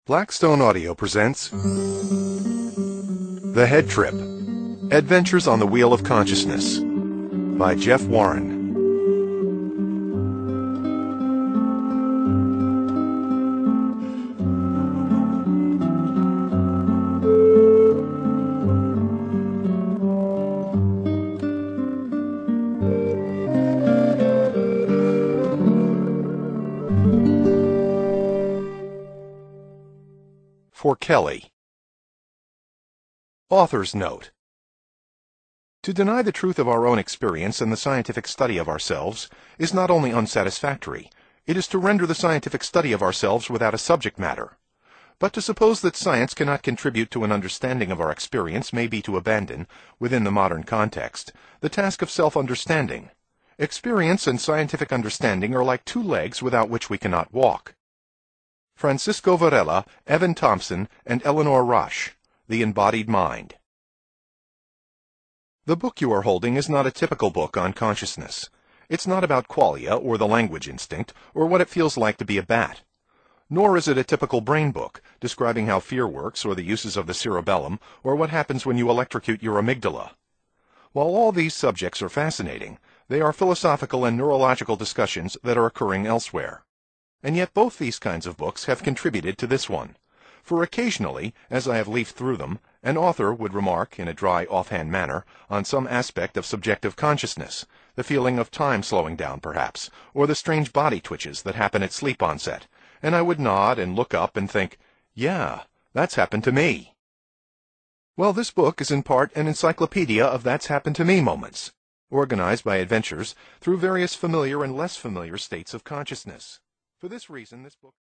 Blackstone Audio presents The Head Trip: Adventures on the Wheel of Consciousness by Jeff Warren. For Kelly. Author's Note. To deny the truth of our own experience and the scientific study of ourselves is not only unsatisfactory, it is to render the scientific study of ourselves without a subject matter. But to suppose that science cannot contribute to an understanding of our experience may be to abandon, within the modern context, the task of self-understanding. Experience and scientific understanding are like two legs without which we cannot walk. Francisco Varela, Evan Thompson, and Eleanor Rosch, The Embodied Mind. The book you are holding is not a typical book on consciousness. It's not about qualia or the language instinct or what it feels like to be a bat. Nor is it a typical brain book, describing how fear works or the uses of the cerebellum or what happens when you electrocute your amygdala. While all these subjects are fascinating, they are philosophical and neurological discussions that are occurring elsewhere. And yet both these kinds of books have contributed to this one. For occasionally, as I have leafed through them, an author would remark, in a dry, offhand manner, on some aspect of subjective consciousness, the feeling of time slowing down, perhaps, or the strange body twitches that happen at sleep onset, and I would nod and look up and think, yeah, that's happened to me. Well, this book is in part an encyclopedia of that's happened to me moments, organized by adventures through various familiar and less familiar states of consciousness. For this reason, this book